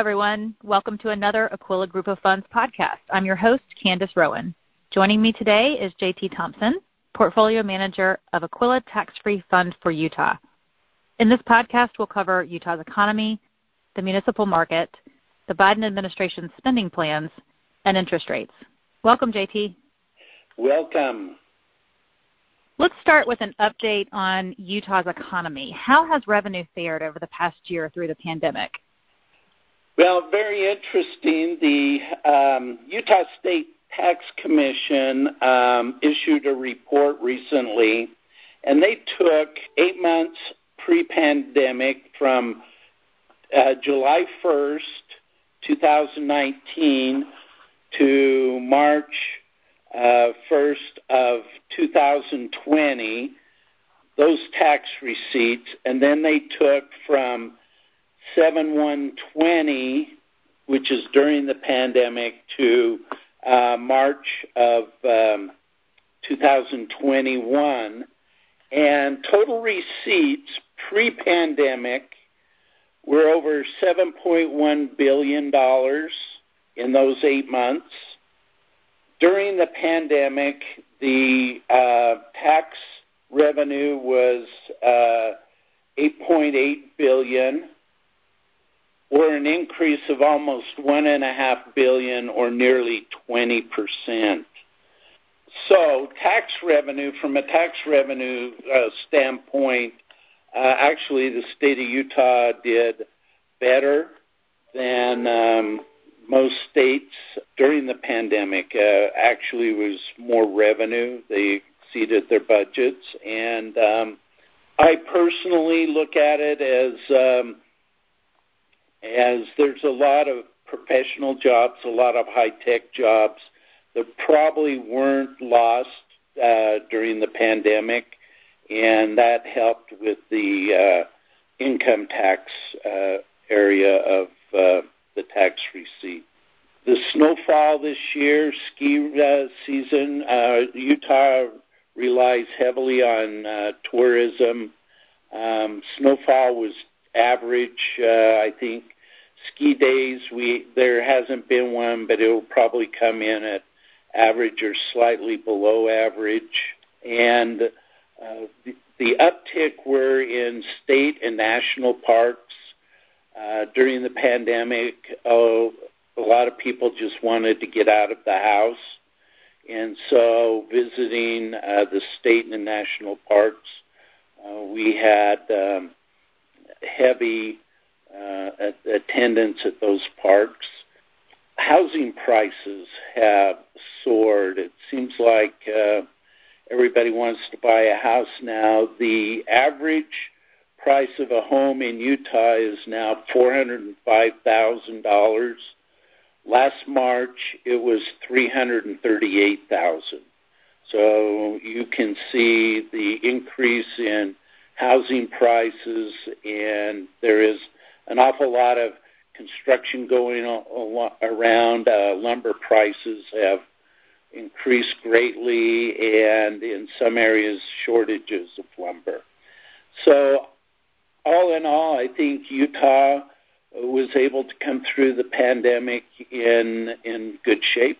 everyone. Welcome to another Aquila Group of Funds podcast. I'm your host, Candace Rowan. Joining me today is JT Thompson, Portfolio Manager of Aquila Tax-Free Fund for Utah. In this podcast, we'll cover Utah's economy, the municipal market, the Biden administration's spending plans, and interest rates. Welcome, JT. Welcome. Let's start with an update on Utah's economy. How has revenue fared over the past year through the pandemic? Well, very interesting. The Utah State Tax Commission issued a report recently, and they took 8 months pre-pandemic from July 1st, 2019 to March 1st of 2020, those tax receipts, and then they took from 7/1/20, which is during the pandemic, to March of 2021, and total receipts pre-pandemic were over $7.1 billion in those 8 months. During the pandemic, the tax revenue was $8.8 billion, or an increase of almost $1.5 billion, or nearly 20%. So tax revenue, from a tax revenue standpoint, actually the state of Utah did better than most states during the pandemic. Actually was more revenue. They exceeded their budgets. And I personally look at it as there's a lot of professional jobs, a lot of high-tech jobs that probably weren't lost during the pandemic, and that helped with the income tax area of the tax receipt. The snowfall this year, ski season, Utah relies heavily on tourism. Snowfall was average, I think. Ski days, there hasn't been one, but it will probably come in at average or slightly below average. And the uptick were in state and national parks. During the pandemic, a lot of people just wanted to get out of the house. And so visiting the state and national parks, we had heavy attendance at those parks. Housing prices have soared. It seems like everybody wants to buy a house now. The average price of a home in Utah is now $405,000. Last March, it was $338,000. So you can see the increase in housing prices, and there is an awful lot of construction going around. Lumber prices have increased greatly, and in some areas, shortages of lumber. So all in all, I think Utah was able to come through the pandemic in good shape.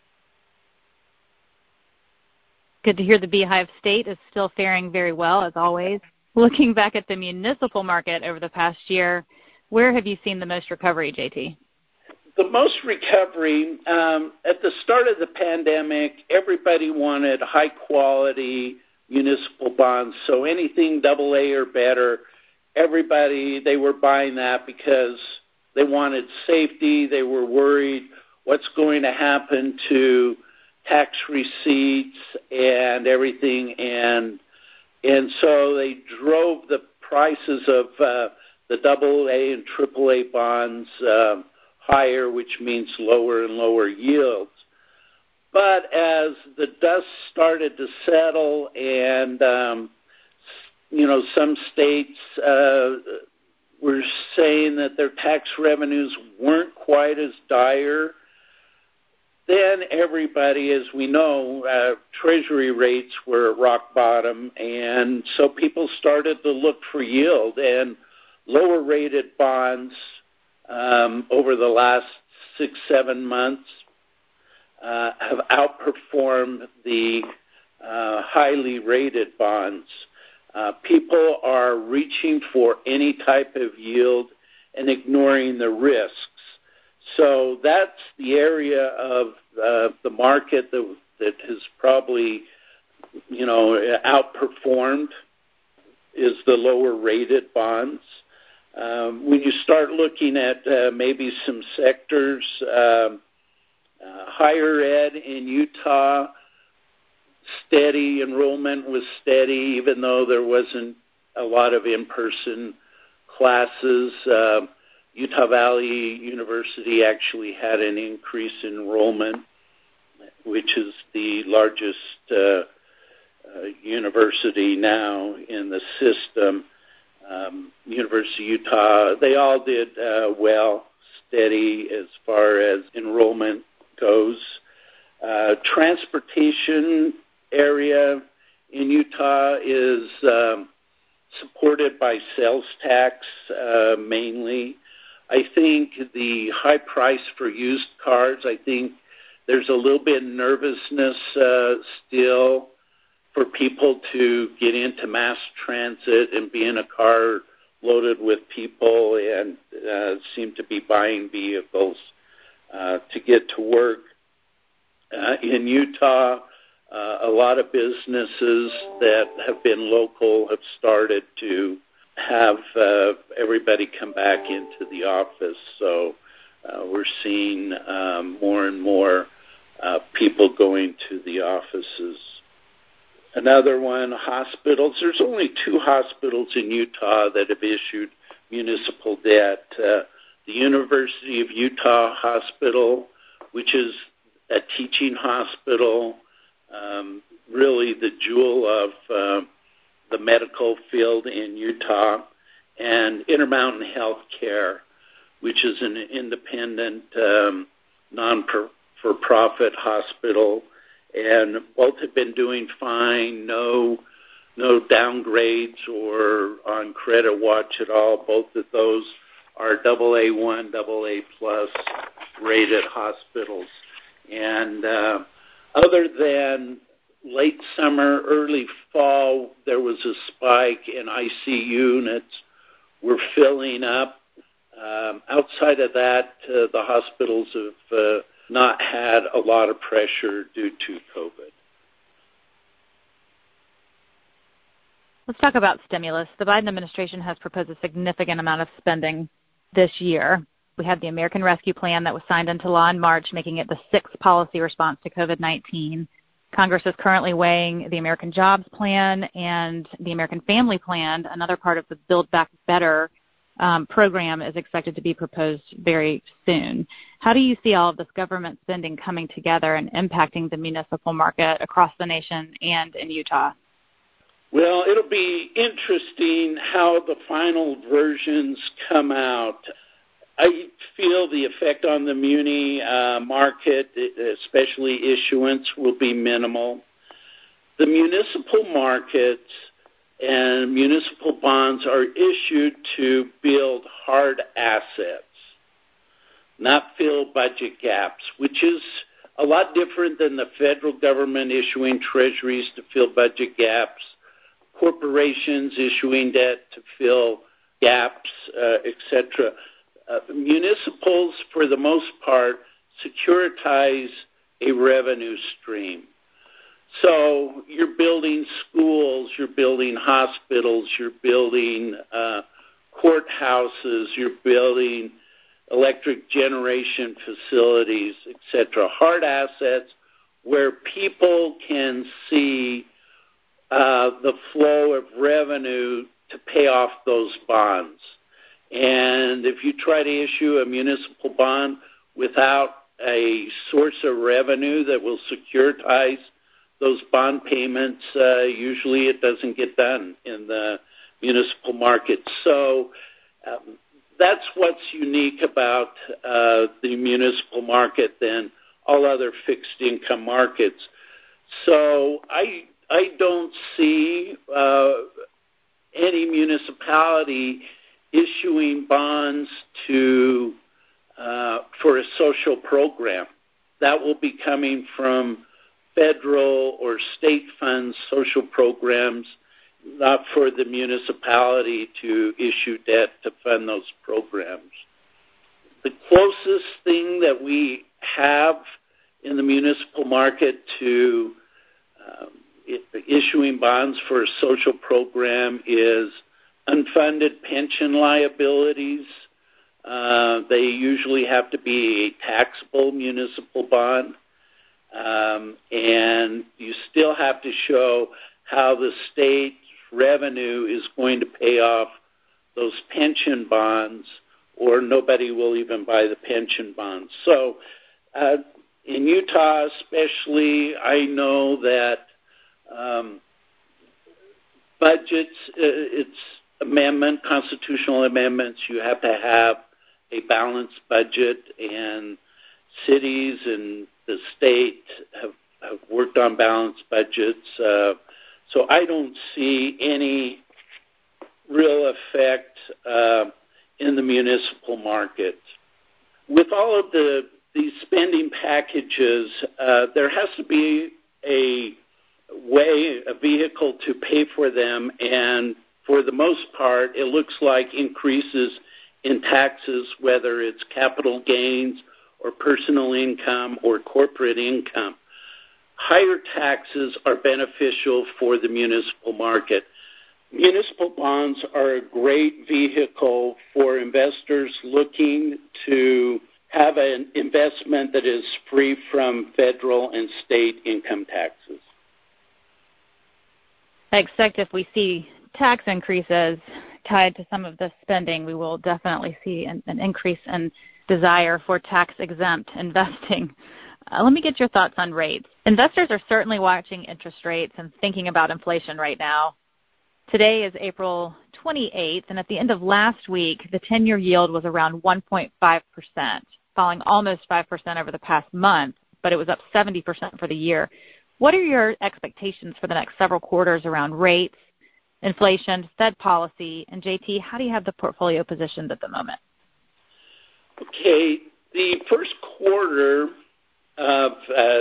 Good to hear the Beehive State is still faring very well, as always. Looking back at the municipal market over the past year, where have you seen the most recovery, JT? The most recovery, at the start of the pandemic, everybody wanted high-quality municipal bonds. So anything AA or better, they were buying that because they wanted safety. They were worried what's going to happen to tax receipts and everything. And so they drove the prices of the AA and AAA bonds higher, which means lower and lower yields. But as the dust started to settle and, some states were saying that their tax revenues weren't quite as dire, then everybody, as we know, Treasury rates were at rock bottom, and so people started to look for yield, and lower-rated bonds over the last 6-7 months have outperformed the highly rated bonds. People are reaching for any type of yield and ignoring the risks. So that's the area of the market that has probably, outperformed is the lower rated bonds. When you start looking at maybe some sectors, higher ed in Utah, steady enrollment was steady, even though there wasn't a lot of in-person classes. Utah Valley University actually had an increase in enrollment, which is the largest university now in the system. University of Utah, they all did well, steady as far as enrollment goes. Transportation area in Utah is supported by sales tax mainly. I think the high price for used cars, I think there's a little bit of nervousness still for people to get into mass transit and be in a car loaded with people and seem to be buying vehicles to get to work. In Utah, a lot of businesses that have been local have started to have everybody come back into the office. So we're seeing more and more people going to the offices. Another one, hospitals. There's only 2 hospitals in Utah that have issued municipal debt. The University of Utah Hospital, which is a teaching hospital, really the jewel of the medical field in Utah, and Intermountain Healthcare, which is an independent, non-for-profit hospital, and both have been doing fine, no downgrades or on credit watch at all. Both of those are AA1, AA+ rated hospitals. And other than late summer, early fall, there was a spike in IC units. We're filling up. Outside of that, the hospitals have not had a lot of pressure due to COVID. Let's talk about stimulus. The Biden administration has proposed a significant amount of spending this year. We had the American Rescue Plan that was signed into law in March, making it the 6th policy response to COVID-19. Congress is currently weighing the American Jobs Plan and the American Family Plan. Another part of the Build Back Better program is expected to be proposed very soon. How do you see all of this government spending coming together and impacting the municipal market across the nation and in Utah? Well, it'll be interesting how the final versions come out. I feel the effect on the muni market, especially issuance, will be minimal. The municipal markets and municipal bonds are issued to build hard assets, not fill budget gaps, which is a lot different than the federal government issuing treasuries to fill budget gaps, corporations issuing debt to fill gaps, etc. Municipals, for the most part, securitize a revenue stream. So you're building schools, you're building hospitals, you're building courthouses, you're building electric generation facilities, etc. Hard assets where people can see the flow of revenue to pay off those bonds. And if you try to issue a municipal bond without a source of revenue that will securitize those bond payments, usually it doesn't get done in the municipal market. So that's what's unique about the municipal market than all other fixed income markets. So I don't see any municipality issuing bonds to for a social program. That will be coming from federal or state funds, social programs, not for the municipality to issue debt to fund those programs. The closest thing that we have in the municipal market to issuing bonds for a social program is unfunded pension liabilities. They usually have to be a taxable municipal bond. And you still have to show how the state's revenue is going to pay off those pension bonds, or nobody will even buy the pension bonds. So in Utah especially, I know that budgets, it's constitutional amendments, you have to have a balanced budget, and cities and the state have worked on balanced budgets. So I don't see any real effect in the municipal market. With all of these spending packages, there has to be a vehicle to pay for them, and for the most part, it looks like increases in taxes, whether it's capital gains or personal income or corporate income. Higher taxes are beneficial for the municipal market. Municipal bonds are a great vehicle for investors looking to have an investment that is free from federal and state income taxes. I expect if we see tax increases tied to some of the spending, we will definitely see an increase in desire for tax-exempt investing. Let me get your thoughts on rates. Investors are certainly watching interest rates and thinking about inflation right now. Today is April 28th, and at the end of last week, the 10-year yield was around 1.5%, falling almost 5% over the past month, but it was up 70% for the year. What are your expectations for the next several quarters around rates, inflation, Fed policy, and JT, how do you have the portfolio positioned at the moment? Okay, the first quarter of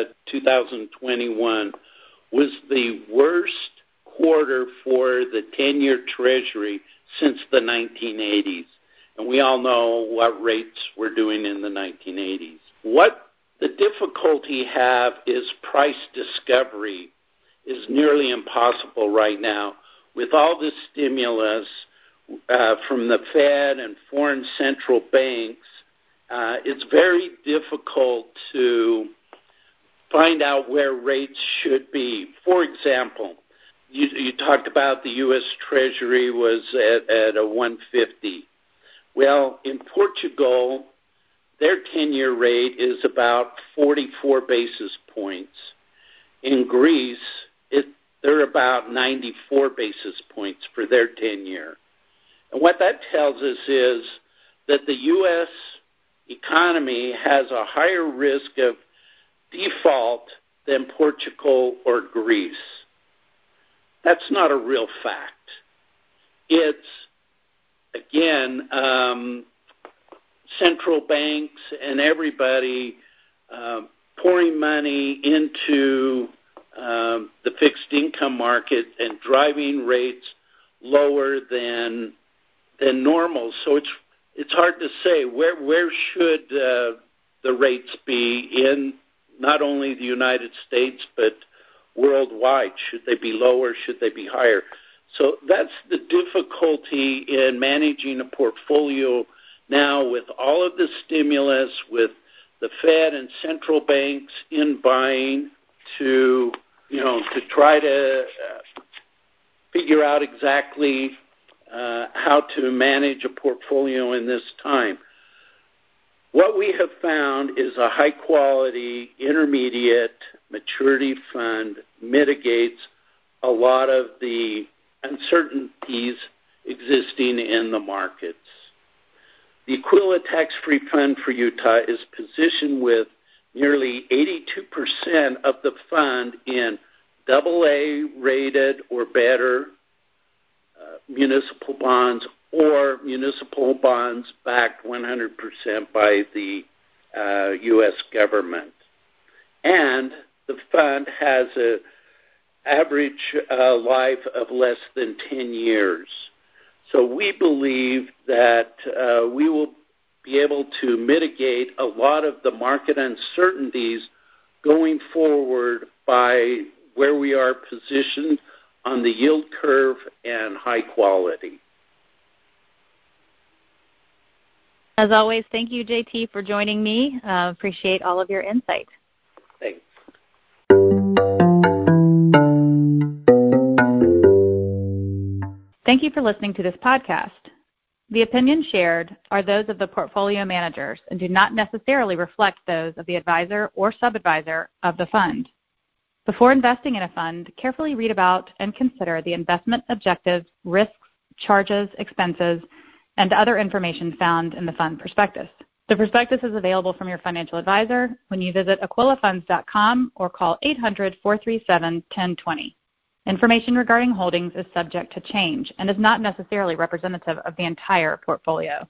2021 was the worst quarter for the 10-year Treasury since the 1980s. And we all know what rates were doing in the 1980s. What the difficulty have is price discovery is nearly impossible right now. With all this stimulus from the Fed and foreign central banks, it's very difficult to find out where rates should be. For example, you talked about the U.S. Treasury was at a 150. Well, in Portugal, their 10-year rate is about 44 basis points. In Greece, they're about 94 basis points for their 10-year. And what that tells us is that the U.S. economy has a higher risk of default than Portugal or Greece. That's not a real fact. It's, again, central banks and everybody pouring money into the fixed income market and driving rates lower than normal. So it's hard to say where should the rates be in not only the United States but worldwide. Should they be lower? Should they be higher? So that's the difficulty in managing a portfolio now with all of the stimulus, with the Fed and central banks in buying to try to figure out exactly how to manage a portfolio in this time. What we have found is a high-quality intermediate maturity fund mitigates a lot of the uncertainties existing in the markets. The Aquila Tax-Free Fund for Utah is positioned with nearly 82% of the fund in AA rated or better municipal bonds or municipal bonds backed 100% by the U.S. government. And the fund has an average life of less than 10 years. So we believe that we will be able to mitigate a lot of the market uncertainties going forward by where we are positioned on the yield curve and high quality. As always, thank you, JT, for joining me. Appreciate all of your insight. Thanks. Thank you for listening to this podcast. The opinions shared are those of the portfolio managers and do not necessarily reflect those of the advisor or sub-advisor of the fund. Before investing in a fund, carefully read about and consider the investment objectives, risks, charges, expenses, and other information found in the fund prospectus. The prospectus is available from your financial advisor when you visit aquilafunds.com or call 800-437-1020. Information regarding holdings is subject to change and is not necessarily representative of the entire portfolio.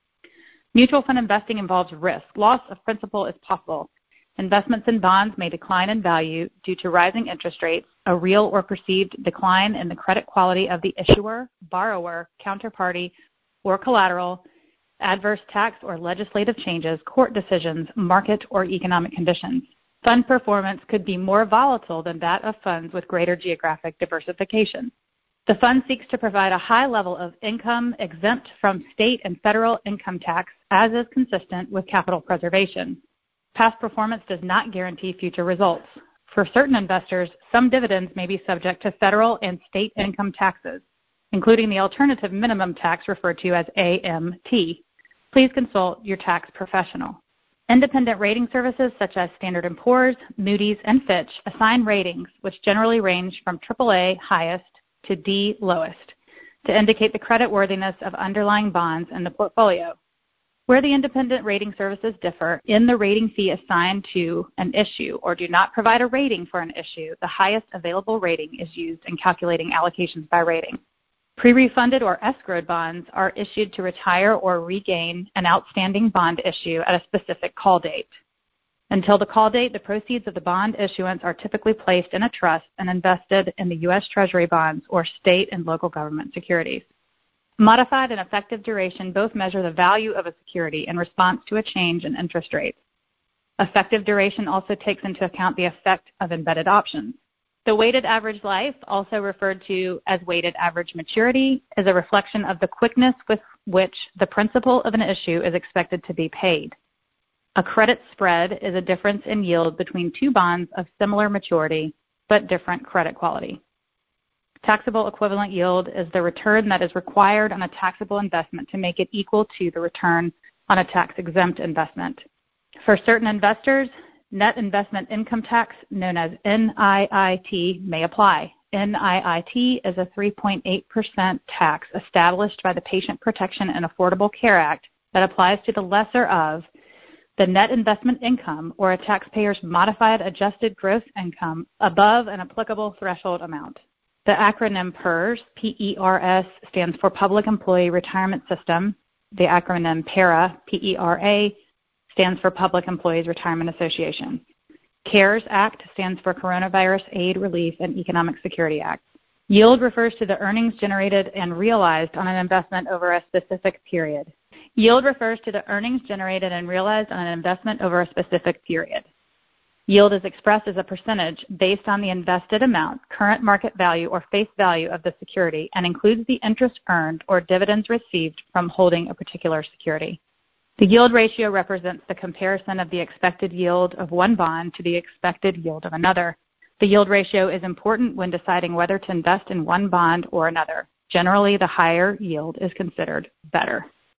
Mutual fund investing involves risk. Loss of principal is possible. Investments in bonds may decline in value due to rising interest rates, a real or perceived decline in the credit quality of the issuer, borrower, counterparty, or collateral, adverse tax or legislative changes, court decisions, market or economic conditions. Fund performance could be more volatile than that of funds with greater geographic diversification. The fund seeks to provide a high level of income exempt from state and federal income tax, as is consistent with capital preservation. Past performance does not guarantee future results. For certain investors, some dividends may be subject to federal and state income taxes, including the alternative minimum tax referred to as AMT. Please consult your tax professional. Independent rating services such as Standard & Poor's, Moody's, and Fitch assign ratings, which generally range from AAA highest to D lowest, to indicate the creditworthiness of underlying bonds in the portfolio. Where the independent rating services differ in the rating fee assigned to an issue or do not provide a rating for an issue, the highest available rating is used in calculating allocations by rating. Pre-refunded or escrowed bonds are issued to retire or regain an outstanding bond issue at a specific call date. Until the call date, the proceeds of the bond issuance are typically placed in a trust and invested in the U.S. Treasury bonds or state and local government securities. Modified and effective duration both measure the value of a security in response to a change in interest rates. Effective duration also takes into account the effect of embedded options. The weighted average life, also referred to as weighted average maturity, is a reflection of the quickness with which the principal of an issue is expected to be paid. A credit spread is a difference in yield between two bonds of similar maturity but different credit quality. Taxable equivalent yield is the return that is required on a taxable investment to make it equal to the return on a tax-exempt investment. For certain investors, net investment income tax, known as NIIT, may apply. NIIT is a 3.8% tax established by the Patient Protection and Affordable Care Act that applies to the lesser of the net investment income or a taxpayer's modified adjusted gross income above an applicable threshold amount. The acronym PERS, P-E-R-S, stands for Public Employee Retirement System. The acronym PERA, P-E-R-A, stands for Public Employees Retirement Association. CARES Act stands for Coronavirus Aid, Relief, and Economic Security Act. Yield refers to the earnings generated and realized on an investment over a specific period. Yield refers to the earnings generated and realized on an investment over a specific period. Yield is expressed as a percentage based on the invested amount, current market value, or face value of the security, and includes the interest earned or dividends received from holding a particular security. The yield ratio represents the comparison of the expected yield of one bond to the expected yield of another. The yield ratio is important when deciding whether to invest in one bond or another. Generally, the higher yield is considered better.